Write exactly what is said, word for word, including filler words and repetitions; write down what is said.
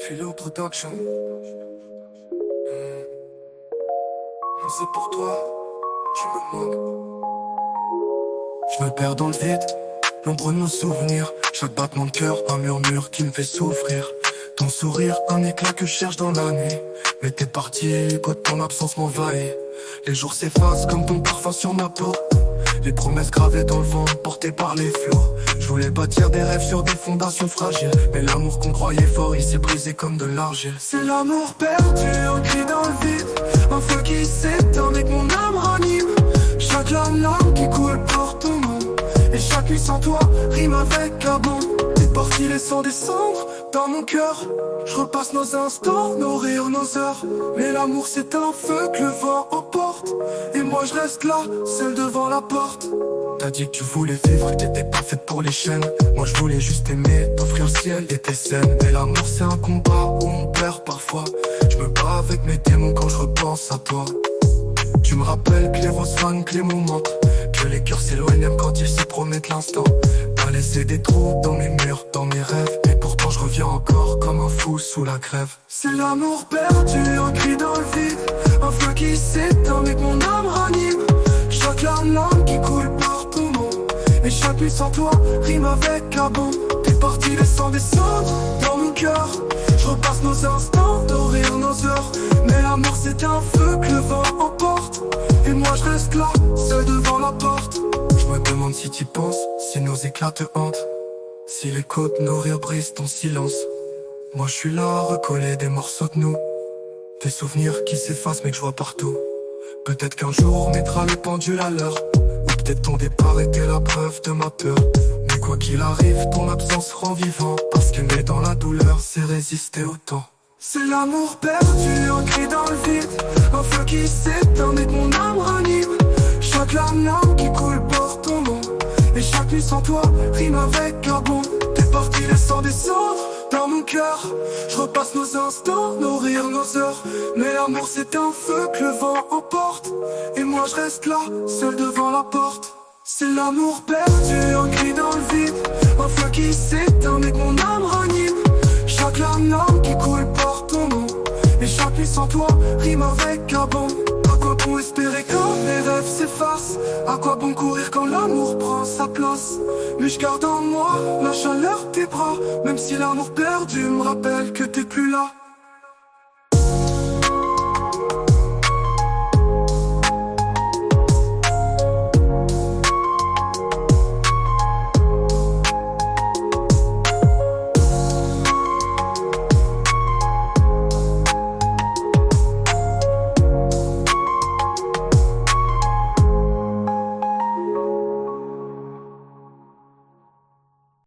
Philo Production. Hmm. C'est pour toi, tu me manques. Je me perds dans le vide, l'ombre de nos souvenirs. Chaque battement de cœur, un murmure qui me fait souffrir. Ton sourire, un éclat que je cherche dans la nuit. Mais t'es parti, quand ton absence m'envahit. Les jours s'effacent comme ton parfum sur ma peau. Les promesses gravées dans le vent, portées par les flots. Je voulais bâtir des rêves sur des fondations fragiles, mais l'amour qu'on croyait fort, il s'est brisé comme de l'argile. C'est l'amour perdu, ancré dans le vide. Un feu qui s'éteint et que mon âme ranime. Chaque larme qui coule porte ton nom. Et chaque nuit sans toi rime avec abandon. T'es parti laissant des cendres dans mon cœur. Je repasse nos instants, nos rires, nos heures. Mais l'amour c'est un feu que le vent emporte. Et moi je reste là, seul devant la porte. T'as dit que tu voulais vivre, que t'étais pas faite pour les chaînes. Moi je voulais juste aimer, t'offrir le ciel et tes scènes. Mais l'amour c'est un combat où on perd parfois. Je me bats avec mes démons quand je repense à toi. Tu me rappelles que les roses fanent, que les mots mentent, que les cœurs s'éloignent même quand ils se promettent l'instant. T'as laissé des trous dans mes murs, dans mes rêves. Et pourtant je reviens encore comme un fou sous la grève. C'est l'amour perdu, un cri dans le vide. Un feu qui s'éteint mais que mon âme ranime. Chaque larme, larme qui coule par ton nom. Et chaque nuit sans toi rime avec abandon. T'es parti laissant des cendres dans mon cœur. Je repasse nos instants, nos rires, nos heures. Mais l'amour c'est un feu que le vent emporte. Et moi je reste là, seul devant la porte. Je me demande si t'y penses, si nos éclats te hantent, si les côtes, nos rires brisent ton silence. Moi je suis là, recoller des morceaux de nous. Des souvenirs qui s'effacent mais que je vois partout. Peut-être qu'un jour on mettra le pendule à l'heure. Ou peut-être ton départ était la preuve de ma peur. Mais quoi qu'il arrive, ton absence rend vivant. Parce qu'aimer dans la douleur, c'est résister au temps. C'est l'amour perdu, ancré dans le vide. Un feu qui s'éteint et que mon âme ranime. Chaque larme, larme qui coule porte ton nom. Et chaque nuit sans toi rime avec abandon. T'es parti laissant des cendres dans mon cœur. Je repasse nos instants, nos rires, nos heures. Mais l'amour c'est un feu que le vent emporte. Et moi je reste là, seul devant la porte. C'est l'amour perdu, ancré dans le vide. Un feu qui s'éteint mais que mon âme ranime. Chaque larme, larme qui coule porte ton nom. Et chaque nuit sans toi rime avec abandon. À quoi bon espérer quand les rêves s'effacent? À quoi bon courir quand l'amour prend sa place? Mais je garde en moi la chaleur de tes bras. Même si l'amour perdu me rappelle que t'es plus là.